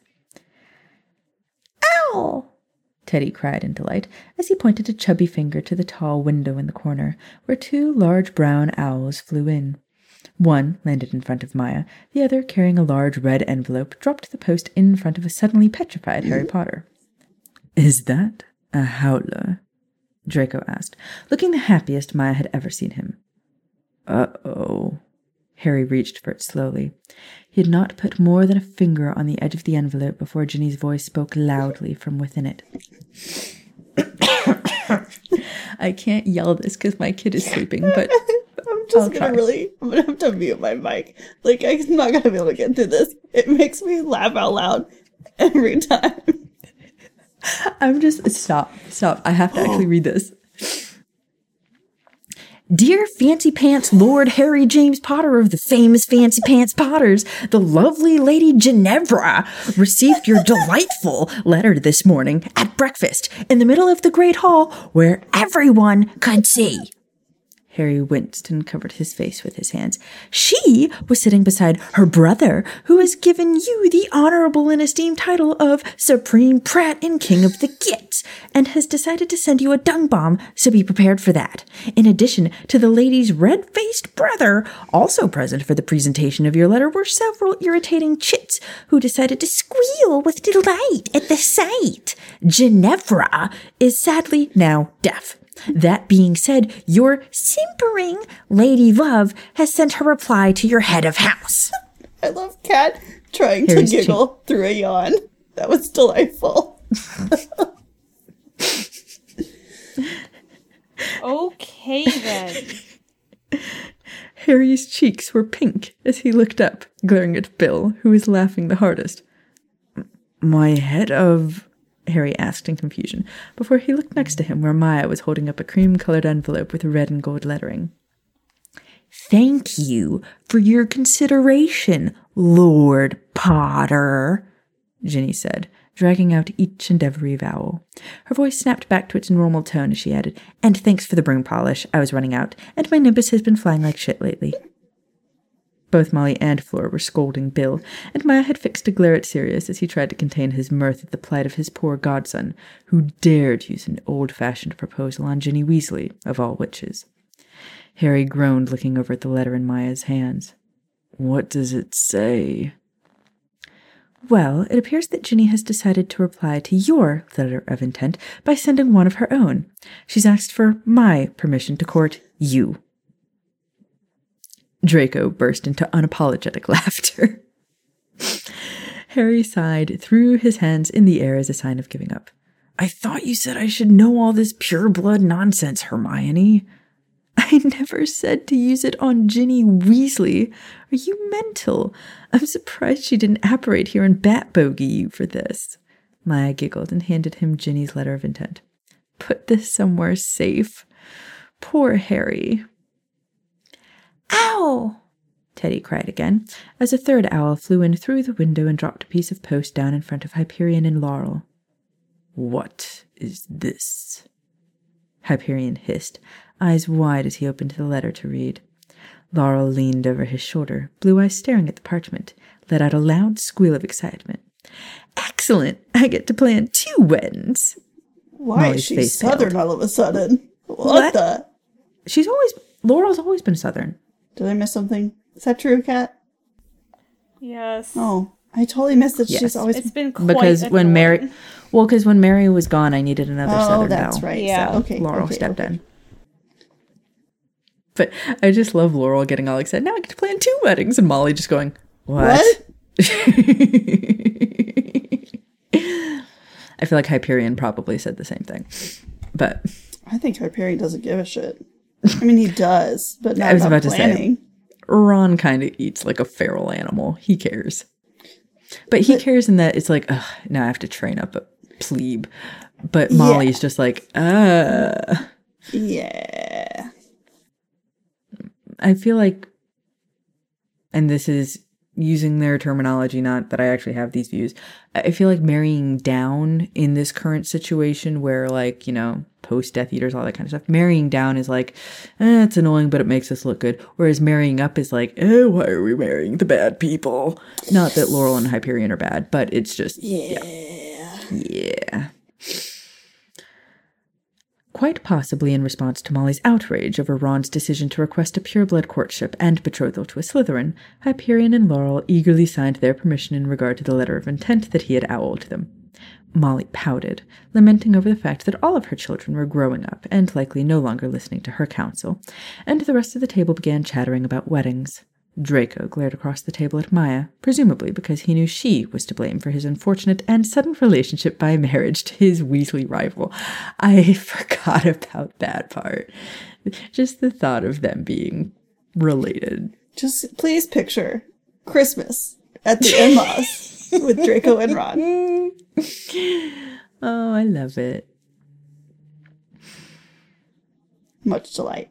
Speaker 2: Ow! Teddy cried in delight as he pointed a chubby finger to the tall window in the corner, where two large brown owls flew in. One landed in front of Maya, the other, carrying a large red envelope, dropped the post in front of a suddenly petrified Harry Potter. Is that a howler? Draco asked, looking the happiest Maya had ever seen him. Uh-oh. Harry reached for it slowly. He had not put more than a finger on the edge of the envelope before Ginny's voice spoke loudly from within it. I can't yell this because my kid is sleeping, but
Speaker 3: I'm just
Speaker 2: I'll
Speaker 3: gonna
Speaker 2: try.
Speaker 3: really, I'm gonna have to mute my mic. Like, I'm not gonna be able to get through this. It makes me laugh out loud every time.
Speaker 2: I'm just, stop, stop. I have to actually read this. Dear Fancy Pants Lord Harry James Potter of the famous Fancy Pants Potters, the lovely Lady Ginevra received your delightful letter this morning at breakfast in the middle of the Great Hall where everyone could see. Harry winced and covered his face with his hands. She was sitting beside her brother, who has given you the honorable and esteemed title of Supreme Prat and King of the Gits, and has decided to send you a dung bomb, so be prepared for that. In addition to the lady's red-faced brother, also present for the presentation of your letter were several irritating chits who decided to squeal with delight at the sight. Ginevra is sadly now deaf. That being said, your simpering Lady Love has sent her reply to your head of house.
Speaker 3: I love Kat trying
Speaker 2: Harry's
Speaker 3: to giggle cheek. Through a yawn. That was delightful.
Speaker 1: Okay, then.
Speaker 2: Harry's cheeks were pink as he looked up, glaring at Bill, who was laughing the hardest. My head of... Harry asked in confusion, before he looked next to him where Maya was holding up a cream-colored envelope with red and gold lettering. Thank you for your consideration, Lord Potter, Ginny said, dragging out each and every vowel. Her voice snapped back to its normal tone as she added, and thanks for the broom polish. I was running out, and my Nimbus has been flying like shit lately. Both Molly and Flora were scolding Bill, and Maya had fixed a glare at Sirius as he tried to contain his mirth at the plight of his poor godson, who dared use an old-fashioned proposal on Ginny Weasley, of all witches. Harry groaned, looking over at the letter in Maya's hands. What does it say? Well, it appears that Ginny has decided to reply to your letter of intent by sending one of her own. She's asked for my permission to court you. Draco burst into unapologetic laughter. Harry sighed, threw his hands in the air as a sign of giving up. I thought you said I should know all this pure blood nonsense, Hermione. I I never said to use it on Ginny Weasley. Are you mental? I'm surprised she didn't apparate here and bat bogey you for this. Maya giggled and handed him Ginny's letter of intent. Put this somewhere safe. Poor Harry. Ow! Teddy cried again, as a third owl flew in through the window and dropped a piece of post down in front of Hyperion and Laurel. What is this? Hyperion hissed, eyes wide as he opened the letter to read. Laurel leaned over his shoulder, blue eyes staring at the parchment, let out a loud squeal of excitement. Excellent! I get to plan two weddings!
Speaker 3: Why
Speaker 2: Molly's
Speaker 3: is she
Speaker 2: face
Speaker 3: Southern
Speaker 2: paled.
Speaker 3: all of a sudden? What,
Speaker 2: What?
Speaker 3: the?
Speaker 2: She's always... Laurel's always been Southern.
Speaker 3: Did I miss something? Is that true, Kat?
Speaker 1: Yes.
Speaker 3: Oh, I totally missed that
Speaker 2: Yes.
Speaker 3: she's always...
Speaker 1: It's been quite
Speaker 2: Because when
Speaker 1: annoying.
Speaker 2: Mary... Well, because when Mary was gone, I needed another
Speaker 3: Oh,
Speaker 2: Southern
Speaker 3: that's
Speaker 2: belle.
Speaker 3: right.
Speaker 1: Yeah.
Speaker 3: So, okay.
Speaker 2: Laurel
Speaker 3: okay,
Speaker 2: stepped
Speaker 3: okay.
Speaker 2: in. But I just love Laurel getting all excited. Now I get to plan two weddings. And Molly just going, what?
Speaker 3: What?
Speaker 2: I feel like Hyperion probably said the same thing. But
Speaker 3: I think Hyperion doesn't give a shit. I mean, he does, but not
Speaker 2: I was
Speaker 3: about
Speaker 2: about to say.
Speaker 3: planning.
Speaker 2: Ron kind of eats like a feral animal. He cares. But he
Speaker 3: But-
Speaker 2: cares in that it's like, ugh, now I have to train up a plebe. But Molly's just like, uh.
Speaker 3: Yeah.
Speaker 2: I feel like, and this is using their terminology, not that I actually have these views, I feel like marrying down in this current situation where, like, you know, post-Death Eaters, all that kind of stuff, marrying down is like, eh, it's annoying, but it makes us look good. Whereas marrying up is like, eh, why are we marrying the bad people? Not that Laurel and Hyperion are bad, but it's just,
Speaker 3: Yeah.
Speaker 2: yeah. Yeah. Quite possibly in response to Molly's outrage over Ron's decision to request a pureblood courtship and betrothal to a Slytherin, Hyperion and Laurel eagerly signed their permission in regard to the letter of intent that he had owled them. Molly pouted, lamenting over the fact that all of her children were growing up and likely no longer listening to her counsel, and the rest of the table began chattering about weddings. Draco glared across the table at Maya, presumably because he knew she was to blame for his unfortunate and sudden relationship by marriage to his Weasley rival. I forgot about that part. Just the thought of them being related.
Speaker 3: Just please picture Christmas at the in-laws with Draco and Ron.
Speaker 2: Oh, I love it.
Speaker 3: Much delight.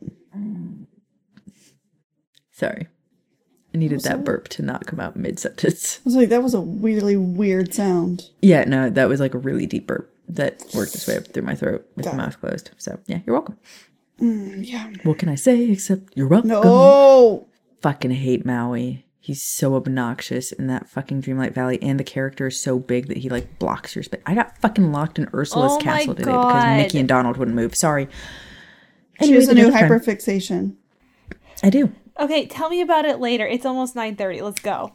Speaker 2: Sorry. I needed
Speaker 3: was
Speaker 2: that
Speaker 3: that?
Speaker 2: burp to not come out mid-sentence.
Speaker 3: I was like, that was a really weird sound.
Speaker 2: Yeah, no, that was like a really deep burp that worked its way up through my throat with
Speaker 3: Got
Speaker 2: the
Speaker 3: it.
Speaker 2: mouth closed. So, yeah, you're welcome.
Speaker 3: Mm, yeah.
Speaker 2: What can I say except you're welcome?
Speaker 3: No.
Speaker 2: Fucking hate Maui. He's so obnoxious in that fucking Dreamlight Valley, and the character is so big that he like blocks your space. I got fucking locked in Ursula's
Speaker 1: Oh my
Speaker 2: castle today because
Speaker 1: God.
Speaker 2: Mickey and Donald wouldn't move. Sorry.
Speaker 3: She
Speaker 2: Anyways,
Speaker 3: has a new
Speaker 2: another time.
Speaker 3: hyperfixation.
Speaker 2: I do.
Speaker 1: Okay, tell me about it later. It's almost nine thirty. Let's go.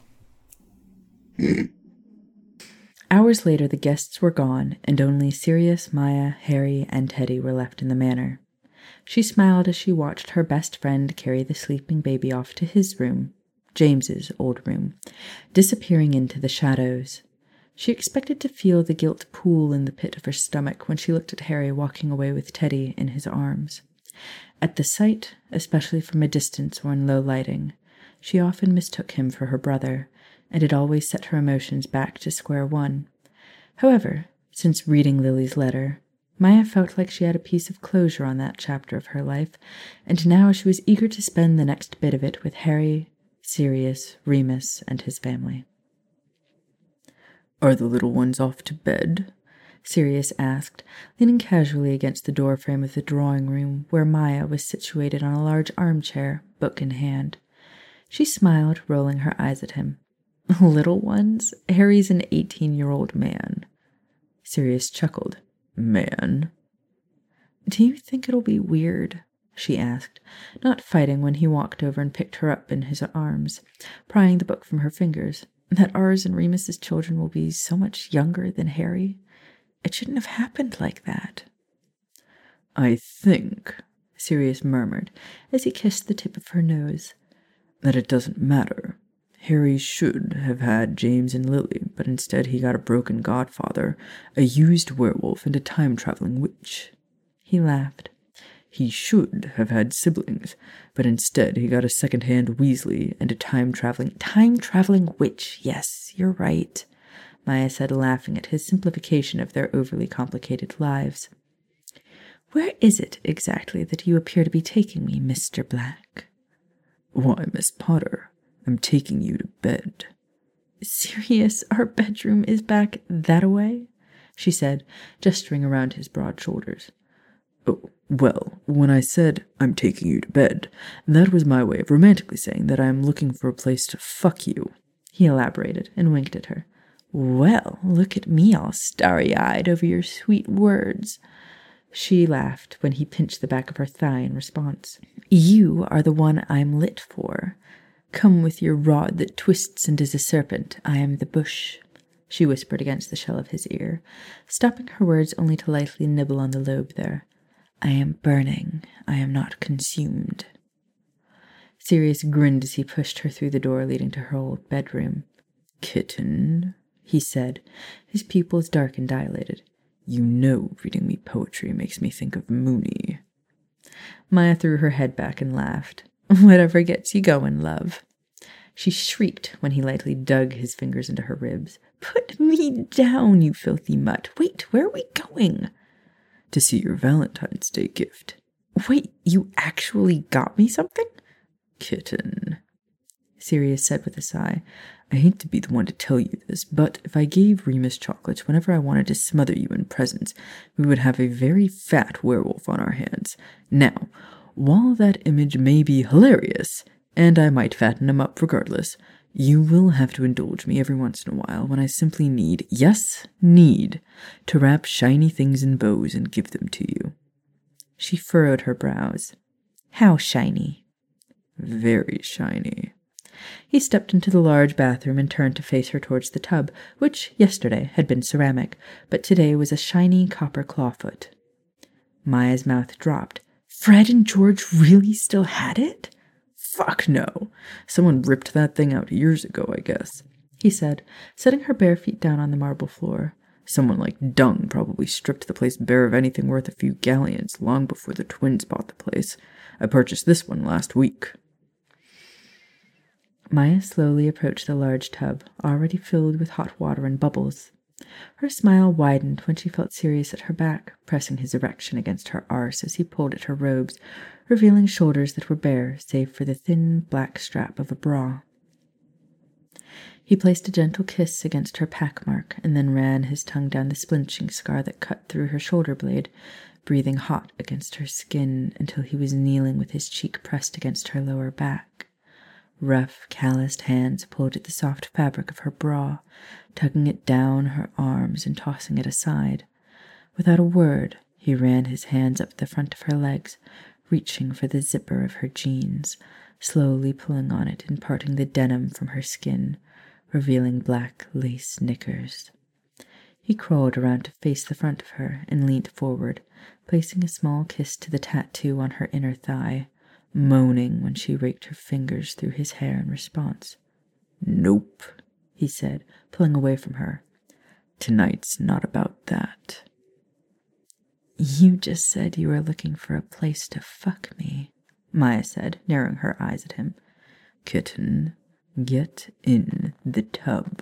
Speaker 2: Hours later, the guests were gone, and only Sirius, Maya, Harry, and Teddy were left in the manor. She smiled as she watched her best friend carry the sleeping baby off to his room, James's old room, disappearing into the shadows. She expected to feel the guilt pool in the pit of her stomach when she looked at Harry walking away with Teddy in his arms. At the sight, especially from a distance or in low lighting, she often mistook him for her brother, and it always set her emotions back to square one. However, since reading Lily's letter, Maya felt like she had a piece of closure on that chapter of her life, and now she was eager to spend the next bit of it with Harry, Sirius, Remus, and his family. "Are the little ones off to bed?" Sirius asked, leaning casually against the doorframe of the drawing room where Maya was situated on a large armchair, book in hand. She smiled, rolling her eyes at him. "Little ones? Harry's an eighteen-year-old man." Sirius chuckled. "Man?" "Do you think it'll be weird?" she asked, not fighting when he walked over and picked her up in his arms, prying the book from her fingers, "that ours and Remus's children will be so much younger than Harry? It shouldn't have happened like that." "I think," Sirius murmured, as he kissed the tip of her nose, "that it doesn't matter. Harry should have had James and Lily, but instead he got a broken godfather, a used werewolf, and a time-traveling witch." He laughed. He should have had siblings, but instead he got a second-hand Weasley and a time-traveling... Time-traveling witch, yes, you're right, Maya said, laughing at his simplification of their overly complicated lives. Where is it exactly that you appear to be taking me, Mister Black? Why, Miss Potter, I'm taking you to bed. Sirius, our bedroom is back that-a-way? She said, gesturing around his broad shoulders. Oh, well, when I said I'm taking you to bed, that was my way of romantically saying that I am looking for a place to fuck you. He elaborated and winked at her. Well, look at me all starry-eyed over your sweet words. She laughed when he pinched the back of her thigh in response. You are the one I'm lit for. Come with your rod that twists and is a serpent. I am the bush, she whispered against the shell of his ear, stopping her words only to lightly nibble on the lobe there. I am burning. I am not consumed. Sirius grinned as he pushed her through the door leading to her old bedroom. Kitten, he said, his pupils dark and dilated. You know reading me poetry makes me think of Moony. Maya threw her head back and laughed. Whatever gets you going, love. She shrieked when he lightly dug his fingers into her ribs. Put me down, you filthy mutt. Wait, where are we going? To see your Valentine's Day gift. Wait, you actually got me something? Kitten, Sirius said with a sigh. I hate to be the one to tell you this, but if I gave Remus chocolates whenever I wanted to smother you in presents, we would have a very fat werewolf on our hands. Now, while that image may be hilarious, and I might fatten him up regardless, you will have to indulge me every once in a while when I simply need, yes, need, to wrap shiny things in bows and give them to you. She furrowed her brows. How shiny? Very shiny. He stepped into the large bathroom and turned to face her towards the tub, which yesterday had been ceramic, but today was a shiny copper clawfoot. Maya's mouth dropped. Fred and George really still had it? Fuck no. Someone ripped that thing out years ago, I guess, he said, setting her bare feet down on the marble floor. Someone like Dung probably stripped the place bare of anything worth a few galleons long before the twins bought the place. I purchased this one last week. Maya slowly approached the large tub, already filled with hot water and bubbles. Her smile widened when she felt Sirius at her back, pressing his erection against her arse as he pulled at her robes, revealing shoulders that were bare save for the thin black strap of a bra. He placed a gentle kiss against her pack mark and then ran his tongue down the splinching scar that cut through her shoulder blade, breathing hot against her skin until he was kneeling with his cheek pressed against her lower back. Rough, calloused hands pulled at the soft fabric of her bra, tugging it down her arms and tossing it aside. Without a word, he ran his hands up the front of her legs, reaching for the zipper of her jeans, slowly pulling on it and parting the denim from her skin, revealing black lace knickers. He crawled around to face the front of her and leaned forward, placing a small kiss to the tattoo on her inner thigh, moaning when she raked her fingers through his hair in response. Nope, he said, pulling away from her. Tonight's not about that. You just said you were looking for a place to fuck me, Maya said, narrowing her eyes at him. Kitten, get in the tub.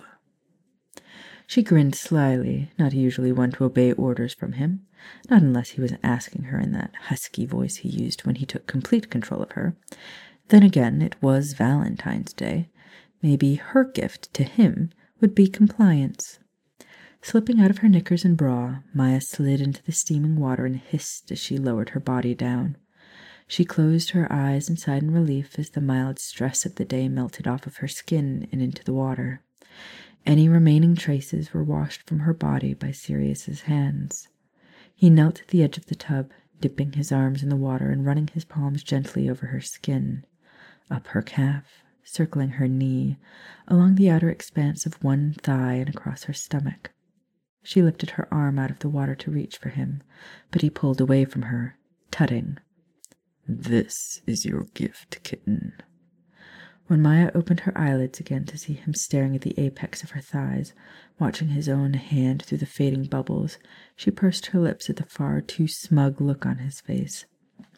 Speaker 2: She grinned slyly, not usually one to obey orders from him, not unless he was asking her in that husky voice he used when he took complete control of her. Then again, it was Valentine's Day. Maybe her gift to him would be compliance. Slipping out of her knickers and bra, Maya slid into the steaming water and hissed as she lowered her body down. She closed her eyes and sighed in relief as the mild stress of the day melted off of her skin and into the water. Any remaining traces were washed from her body by Sirius's hands. He knelt at the edge of the tub, dipping his arms in the water and running his palms gently over her skin, up her calf, circling her knee, along the outer expanse of one thigh and across her stomach. She lifted her arm out of the water to reach for him, but he pulled away from her, tutting. This is your gift, kitten. When Maya opened her eyelids again to see him staring at the apex of her thighs, watching his own hand through the fading bubbles, she pursed her lips at the far too smug look on his face.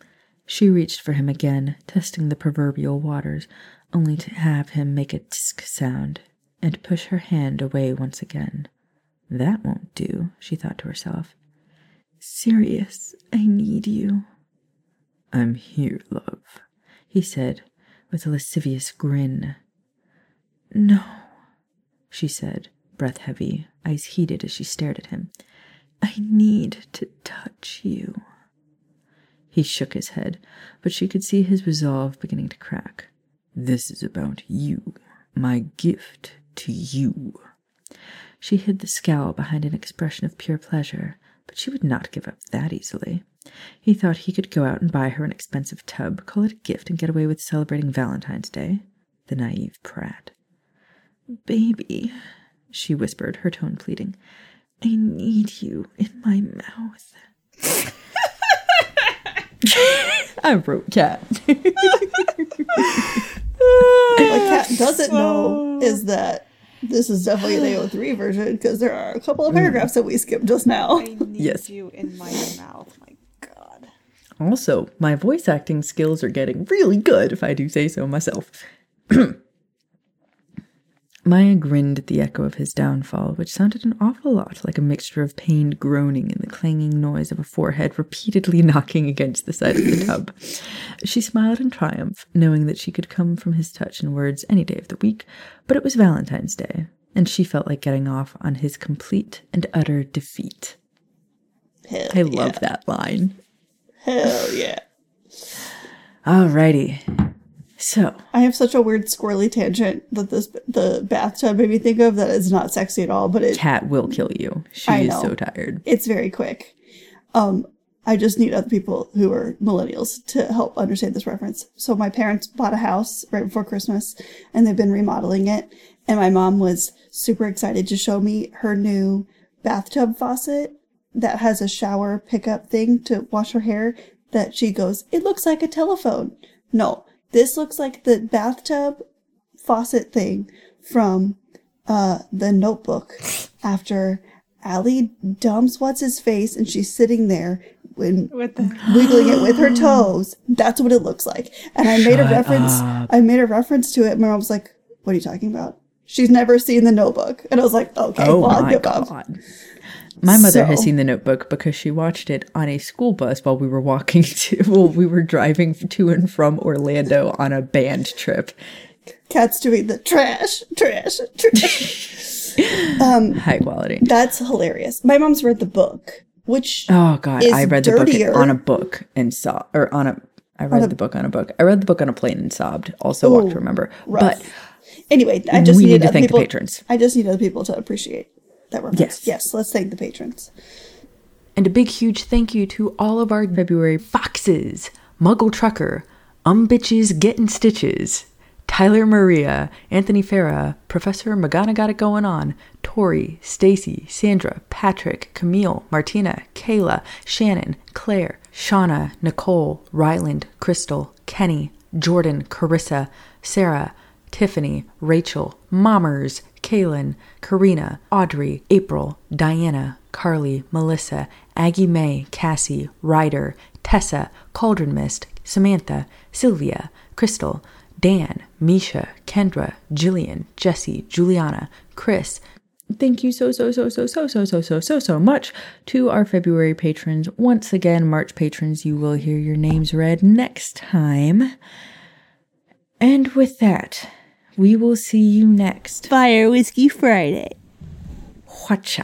Speaker 2: She reached for him again, testing the proverbial waters, only to have him make a tsk sound and push her hand away once again. That won't do, she thought to herself. Sirius, I need you. I'm here, love, he said with a lascivious grin. No, she said, breath heavy, eyes heated as she stared at him. I need to touch you. He shook his head, but she could see his resolve beginning to crack. This is about you, my gift to you. She hid the scowl behind an expression of pure pleasure, but she would not give up that easily. He thought he could go out and buy her an expensive tub, call it a gift, and get away with celebrating Valentine's Day. The naive prat. Baby, she whispered, her tone pleading, I need you in my mouth. I wrote Cat.
Speaker 3: What Cat doesn't know is that this is definitely an A O three version, because there are a couple of paragraphs that we skipped just now.
Speaker 1: I need
Speaker 2: Yes.
Speaker 1: you in my mouth. My God.
Speaker 2: Also, my voice acting skills are getting really good, if I do say so myself. Maya grinned at the echo of his downfall, which sounded an awful lot like a mixture of pained groaning and the clanging noise of a forehead repeatedly knocking against the side of the tub. She smiled in triumph, knowing that she could come from his touch and words any day of the week, but it was Valentine's Day, and she felt like getting off on his complete and utter defeat.
Speaker 3: Hell
Speaker 2: I
Speaker 3: yeah.
Speaker 2: love that line.
Speaker 3: Hell yeah.
Speaker 2: Alrighty. So,
Speaker 3: I have such a weird squirrely tangent that this the bathtub made me think of that is not sexy at all, but it
Speaker 2: Cat will kill you. She
Speaker 3: I
Speaker 2: is
Speaker 3: know.
Speaker 2: so tired.
Speaker 3: it's very quick. Um, I just need other people who are millennials to help understand this reference. So my parents bought a house right before Christmas, and they've been remodeling it. And my mom was super excited to show me her new bathtub faucet that has a shower pickup thing to wash her hair. That she goes, it looks like a telephone. No. This looks like the bathtub faucet thing from uh, The Notebook after Allie dumps what's his face and she's sitting there when
Speaker 1: With the
Speaker 3: wiggling it with her toes. That's what it looks like. And I made a
Speaker 2: Shut
Speaker 3: reference.
Speaker 2: up.
Speaker 3: I made a reference to it. My mom was like, "What are you talking about?" She's never seen The Notebook, and I was like, "Okay,
Speaker 2: Oh
Speaker 3: well, I'll
Speaker 2: my
Speaker 3: give up."
Speaker 2: god. My mother has
Speaker 3: So-
Speaker 2: seen The Notebook because she watched it on a school bus while we were walking to, well, we were driving to and from Orlando on a band trip.
Speaker 3: Cat's doing the trash, trash, trash. um,
Speaker 2: High quality.
Speaker 3: that's hilarious. My mom's read the book, which
Speaker 2: Oh god,
Speaker 3: is
Speaker 2: I read the
Speaker 3: dirtier.
Speaker 2: book on a book and saw, or on a, I read
Speaker 3: a-
Speaker 2: the book on a book. I read the book on a plane and sobbed. Also,
Speaker 3: Ooh,
Speaker 2: walk to remember.
Speaker 3: rough.
Speaker 2: But
Speaker 3: Anyway, I just
Speaker 2: we
Speaker 3: needed
Speaker 2: need to
Speaker 3: other
Speaker 2: thank
Speaker 3: people,
Speaker 2: the patrons.
Speaker 3: I just need other people to appreciate that reference.
Speaker 2: Yes.
Speaker 3: Yes, let's thank the patrons.
Speaker 2: And a big, huge thank you to all of our February Foxes, Muggle Trucker, Um Bitches Getting Stitches, Tyler Maria, Anthony Farah, Professor Magana Got It Going On, Tori, Stacy, Sandra, Patrick, Camille, Martina, Kayla, Shannon, Claire, Shauna, Nicole, Ryland, Crystal, Kenny, Jordan, Carissa, Sarah, Tiffany, Rachel, Mommers, Kaylin, Karina, Audrey, April, Diana, Carly, Melissa, Aggie May, Cassie, Ryder, Tessa, Cauldron Mist, Samantha, Sylvia, Crystal, Dan, Misha, Kendra, Jillian, Jesse, Juliana, Chris. Thank you so, so, so, so, so, so, so, so, so, so much to our February patrons. Once again, March patrons, you will hear your names read next time. And with that, we will see you next.
Speaker 1: Fire Whiskey Friday.
Speaker 2: Whatcha?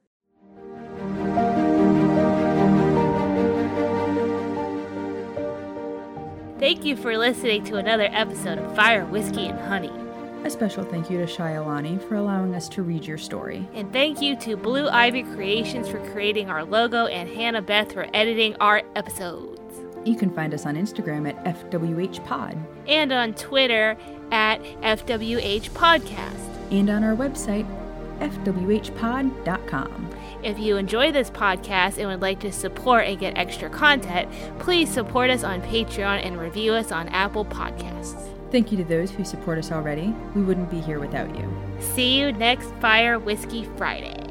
Speaker 4: Thank you for listening to another episode of Fire, Whiskey, and Honey.
Speaker 2: A special thank you to Shyalani for allowing us to read your story.
Speaker 4: And thank you to Blue Ivy Creations for creating our logo and Hannah Beth for editing our episodes.
Speaker 2: You can find us on Instagram at F W H Pod
Speaker 4: And on Twitter at F W H Podcast.
Speaker 2: and on our website, F W H pod dot com.
Speaker 4: If you enjoy this podcast and would like to support and get extra content, please support us on Patreon and review us on Apple Podcasts.
Speaker 2: Thank you to those who support us already. We wouldn't be here without you.
Speaker 4: See you next Fire Whiskey Friday.